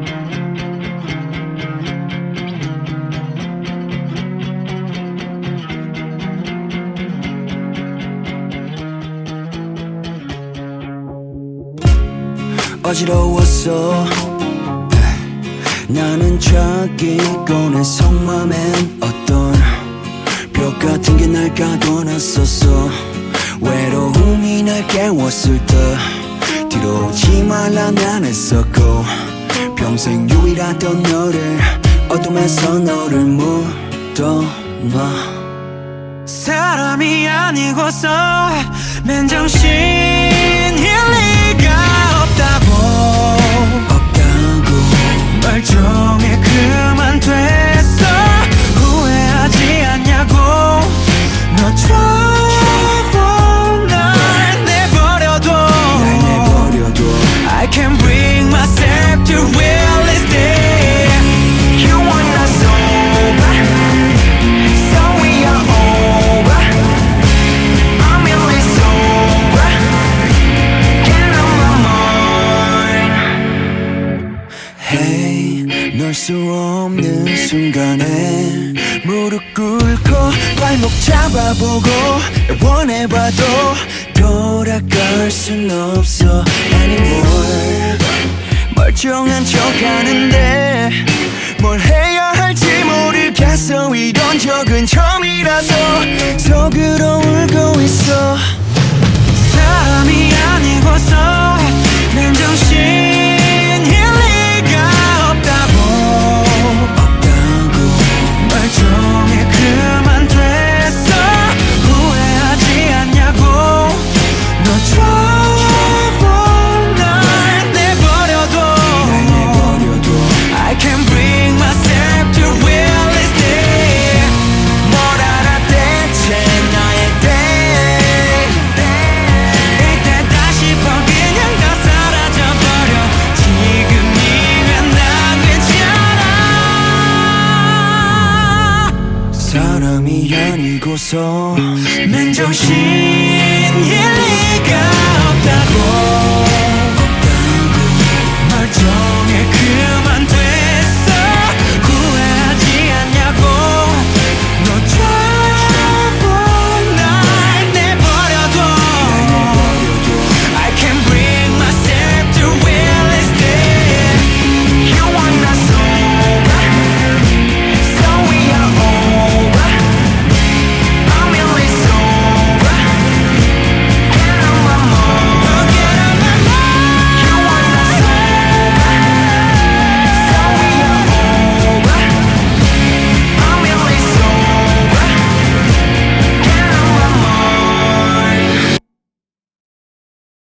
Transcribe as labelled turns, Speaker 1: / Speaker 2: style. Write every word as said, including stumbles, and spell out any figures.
Speaker 1: 어지러웠어. 나는 자기고 내 속맘엔 어떤 벽 같은 게 날 가둬놨었어. 외로움이 날 깨웠을 때 뒤로 오지 말라 난 했었고, 평생 유일하던 너를 어둠에서 너를 묻어놔.
Speaker 2: 사람이 아니고서 맨정신일 리가 없다고
Speaker 1: 없다고
Speaker 2: 멀쩡해 그만 됐어. 후회하지 않냐고. 너처럼 날 내버려둬.
Speaker 1: 날 내버려둬.
Speaker 2: I can't bring myself to realize that you are not sober, so we are over. I'm really sober, get on my mind.
Speaker 1: Hey, 널 수 없는 순간에 무릎 꿇고 발목 잡아보고 원해봐도 돌아갈 순 없어 anymore. 멀쩡한 척하는데 뭘 해야 할지 모르겠어. 이런 적은 처음이라서 속으로 울고 있어.
Speaker 2: 사람이 아니고서 맨정신일 리가 없다고
Speaker 1: 없다고
Speaker 2: 멀쩡해 그만 됐어. 후회하지 않냐고. 너처럼 날 내버려둬.
Speaker 1: 날 내버려둬.
Speaker 2: I can't bring myself to realize that. 뭘 알아 대체 나에 대해. 이때 다시 번 그냥 다 사라져버려. 지금이면 난 괜찮아.
Speaker 1: 사람이 아니고서
Speaker 2: 맨정신일 리가 없다고
Speaker 1: 없다고
Speaker 2: 멀쩡해